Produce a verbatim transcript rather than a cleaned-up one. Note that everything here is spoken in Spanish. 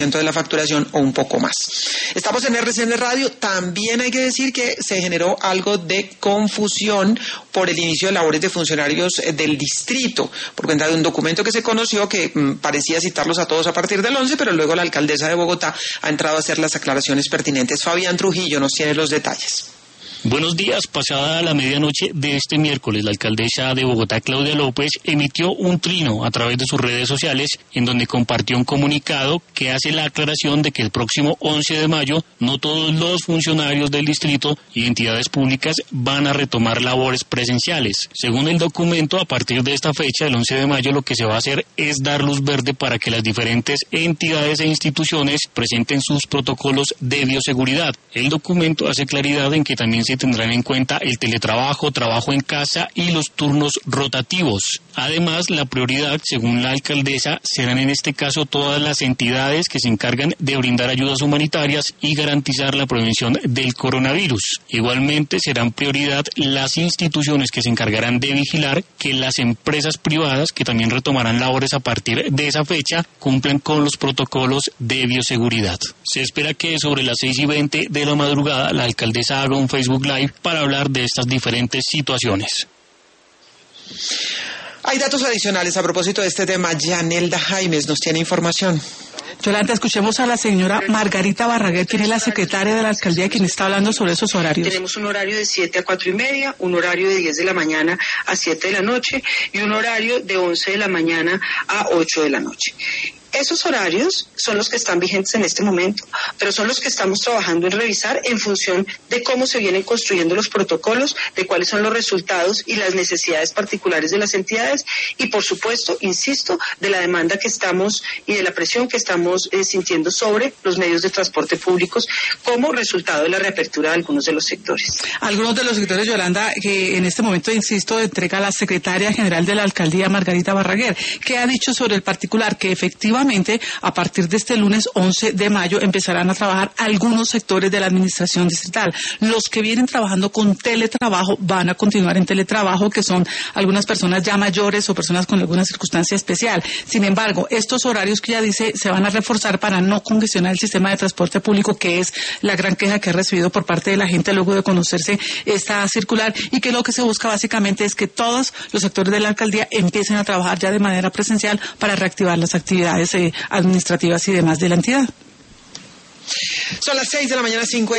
de la facturación o un poco más. Estamos en R C N Radio. También hay que decir que se generó algo de confusión por el inicio de labores de funcionarios del distrito, por cuenta de un documento que se conoció que mmm, parecía citarlos a todos a partir del once, pero luego la alcaldesa de Bogotá ha entrado a hacer las aclaraciones pertinentes. Fabián Trujillo nos tiene los detalles. Buenos días. Pasada la medianoche de este miércoles, la alcaldesa de Bogotá, Claudia López, emitió un trino a través de sus redes sociales en donde compartió un comunicado que hace la aclaración de que el próximo once de mayo no todos los funcionarios del distrito y entidades públicas van a retomar labores presenciales. Según el documento, a partir de esta fecha, el once de mayo, lo que se va a hacer es dar luz verde para que las diferentes entidades e instituciones presenten sus protocolos de bioseguridad. El documento hace claridad en que también se tendrán en cuenta el teletrabajo, trabajo en casa y los turnos rotativos. Además, la prioridad, según la alcaldesa, serán en este caso todas las entidades que se encargan de brindar ayudas humanitarias y garantizar la prevención del coronavirus. Igualmente, serán prioridad las instituciones que se encargarán de vigilar que las empresas privadas, que también retomarán labores a partir de esa fecha, cumplan con los protocolos de bioseguridad. Se espera que sobre las seis y veinte de la madrugada la alcaldesa haga un Facebook Live para hablar de estas diferentes situaciones. Hay datos adicionales a propósito de este tema. Yanelda Jaimes nos tiene información. Yolanda, escuchemos a la señora Margarita Barraguer, quien es la secretaria de la alcaldía, quien está hablando sobre esos horarios. Tenemos un horario de siete a cuatro y media, un horario de diez de la mañana a siete de la noche y un horario de once de la mañana a ocho de la noche. Esos horarios son los que están vigentes en este momento, pero son los que estamos trabajando en revisar en función de cómo se vienen construyendo los protocolos, de cuáles son los resultados y las necesidades particulares de las entidades y, por supuesto, insisto, de la demanda que estamos y de la presión que estamos eh, sintiendo sobre los medios de transporte públicos como resultado de la reapertura de algunos de los sectores. Algunos de los sectores, Yolanda, que en este momento, insisto, entrega a la secretaria general de la alcaldía, Margarita Barraguer, que ha dicho sobre el particular que efectivamente a partir de este lunes once de mayo empezarán a trabajar algunos sectores de la administración distrital. Los que vienen trabajando con teletrabajo van a continuar en teletrabajo, que son algunas personas ya mayores o personas con alguna circunstancia especial. Sin embargo, estos horarios que ya dice se van a reforzar para no congestionar el sistema de transporte público, que es la gran queja que he recibido por parte de la gente luego de conocerse esta circular, y que lo que se busca básicamente es que todos los sectores de la alcaldía empiecen a trabajar ya de manera presencial para reactivar las actividades administrativas y demás de la entidad. Son las seis de la mañana, cincuenta.